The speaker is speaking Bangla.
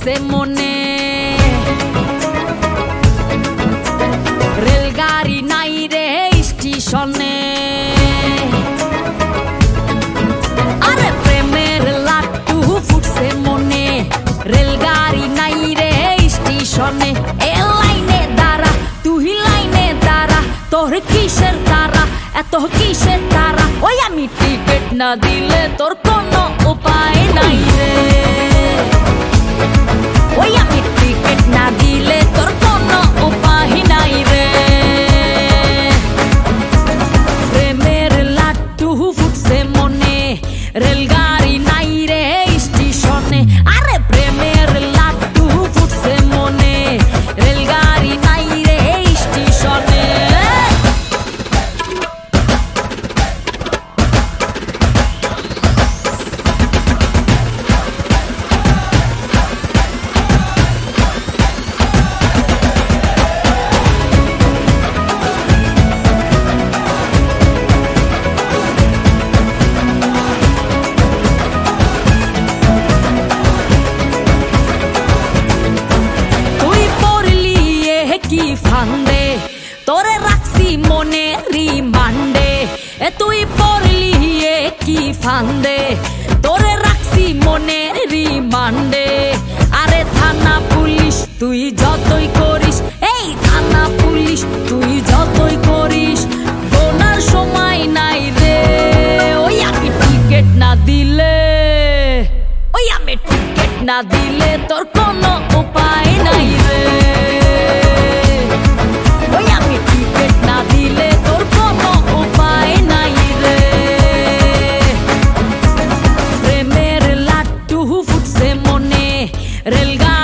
ফুটছে মনে রেলগাড়ি নাই রে স্টেশনে আরে প্রেমের লাট্টু ফুটছে মনে রেলগাড়ি নাই রে স্টেশনে এ লাইনে দাঁড়া তুই লাইনে দাঁড়া তোর কিসের তারা এত কিসের তারা ওই আমি টিকিট না দিলে তোর কোনো উপায় নাই রে ওই আমি টিকিট না দিলে তোর কোনো উপায় নাই রে প্রেমের লাট্টু ফুটছে মনে রেলগাড়ি নাই রে স্টেশনে আরে প্রেমের লাট্টু ফুটছে মনে রেলগাড়ি নাই রে স্টেশনে কি ফান্দে তোরে রাখছি মনে রিমান্ডে এ তুই পড়লি কি ফান্দে তোরে রাখছি মনে রিমান্ডে আরে থানা পুলিশ তুই যতই করিস এই থানা পুলিশ তুই যতই করিস গোনার সময় নাই রে ওই আমি টিকিট না দিলে ওই আমি টিকিট না দিলে তোর কোনো উপায় নাই রে রেলগাড়ি